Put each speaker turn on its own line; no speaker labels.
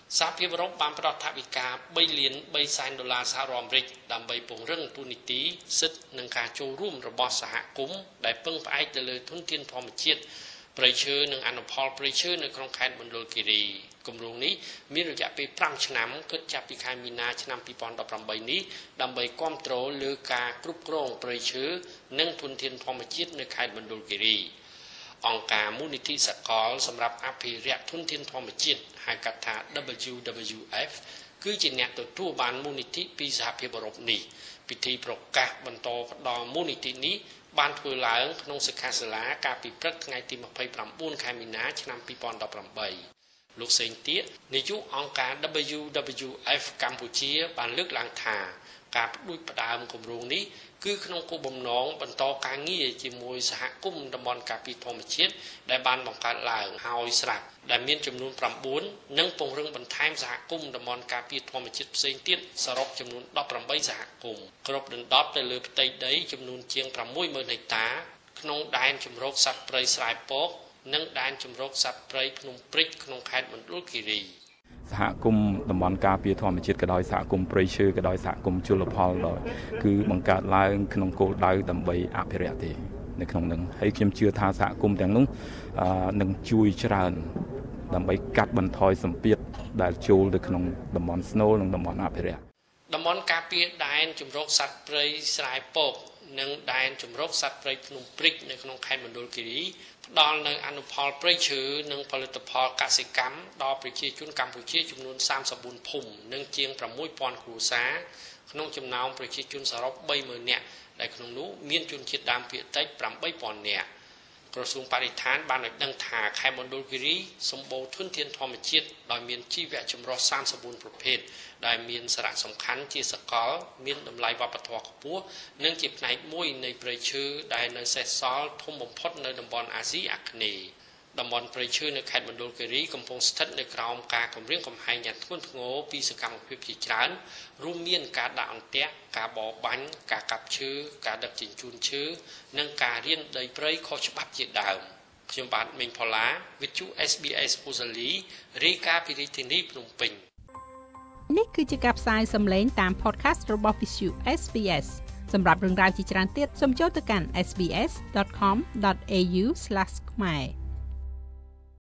សហភាពអឺរ៉ុបបានផ្តល់ថវិកា$3 លានសហរដ្ឋអាមេរិកដើម្បីពង្រឹងទូនីតិសិទ្ធិនិងការចូលរួមរបស់សហគមន៍ដែលពឹងផ្អែកទៅលើធនធានធម្មជាតិព្រៃឈើនិងអនុផលព្រៃឈើនៅក្នុងខេត្តមណ្ឌលគិរីគម្រោងនេះមានរយៈពេល5ឆ្នាំគិតចាប់ពីខែមីនាឆ្នាំ2018នេះដើម្បីគាំទ្រលើការគ្រប់គ្រងព្រៃឈើនិងធនធានធម្មជាតិនៅខេត្តមណ្ឌលគិរីអង្គការមូលនិធិសកលសម្រាប់អភិរក្សធនធានធម្មជាតិហៅកាត់ថា WWF គឺជាអ្នកទទួលបានមូលនិធិពីសហភាពអឺរ៉ុបនេះពិធីប្រកាសបន្តផ្ដល់មូលនិធិនេះបានធ្វើឡើងក្នុងសិក្ខាសាលាកាលពីព្រឹកថ្ងៃទី29ខែមីនាឆ្នាំ2018លោកសេងទៀកនាយកអង្គការ WWF កម្ពុជាបានលើកឡើងថាការផ្ដួចផ្ដើមគម្រោងនេះគឺក្នុងគោលបំណងបន្តការងារជាមួយសហគមន៍តំបន់ការពារធម្មជាតិដែលបានបង្កើតឡើងហើយស្រាប់ដែលមានចំនួន9និងពង្រឹងបន្ថែមសហគមន៍តំបន់ការពារធម្មជាតិផ្សេងទៀតសរុបចំនួន18សហគមន៍គ្រប់ដណ្ដប់ទៅលើផ្ទៃដីចំនួនជាង60000ហិកតាក្នុងដែនជម្រកសត្វព្រៃស្រែពកនិងដែនជម្រកសត្វព្រៃភ្នំព្រិចក្នុងខេត្តមណ្ឌលគិរី
សហគមន៍តំបន់ការពារធម្មជាតិក៏ដោយសហគមន៍ព្រៃឈើក៏ដោយសហគមន៍ជលផលដោយគឺបង្កើតឡើងក្នុងគោលដៅដើម្បីអភិរក្សទេនៅក្នុងនឹងហើយខ្ញុំជឿថាសហគមន៍ទាំងនោះនឹងជួយច្រើនដើម្បីកាត់បន្ថយសម្ពាធដែលចូលទៅក្នុងតំបន់ស្នូលនិងតំបន់អភិរក្ស
តំបន់ការពារដែនជម្រកសត្វព្រៃស្រែពកនិងដែនជម្រកសត្វព្រៃភ្នំព្រិចនៅក្នុងខេត្តមណ្ឌលគិរីផ្ដល់នូវអនុផលព្រៃឈើនិងផលិតផលកសិកម្មដល់ប្រជាជនកម្ពុជាចំនួន34ភូមិនិងជាង6000គ្រួសារក្នុងចំណោមប្រជាជនសរុប30000នាក់ដែលក្នុងនោះមានជនជាតិដើមភាគតិច8000នាក់ក្រសួងបរិស្ថានបានឲ្យដឹងថាខេត្តមណ្ឌលគិរីសម្បូរធនធានធម្មជាតិដោយមានជីវៈចម្រុះ34ប្រភេទដែលមានសារៈសំខាន់ជាសកលមានតម្លៃវប្បធម៌ខ្ពស់និងជាផ្នែកមួយនៃព្រៃឈើដែលនៅសេសសល់ធំបំផុតនៅតំបន់អាស៊ីអាគ្នេយ៍តំបន់ព្រៃឈើនៅខេត្តមណ្ឌលគិរីកំពុងស្ថិតនៅក្រោមការគំរាមកំហែងយ៉ាងធ្ងន់ធ្ងរពីសកម្មភាពជាច្រើនរួមមានការដាក់អន្ទាក់ការបរបាញ់ការកាប់ឈើការដឹកជញ្ជូនឈើនិងការរានដីព្រៃខុសច្បាប់ជាដើមខ្ញុំបាទមេងផល្លាវិទ្យុ SBS អូស្ត្រាលីរាយការណ៍ពីរាជធានីភ្នំពេញ
នេះគឺជាការផ្សាយសំឡេងតាម podcast របស់ Visu SBS សម្រាប់រឿងរ៉ាវជាច្រើនទៀតសូមចូលទៅកាន់ sbs.com.au/khmer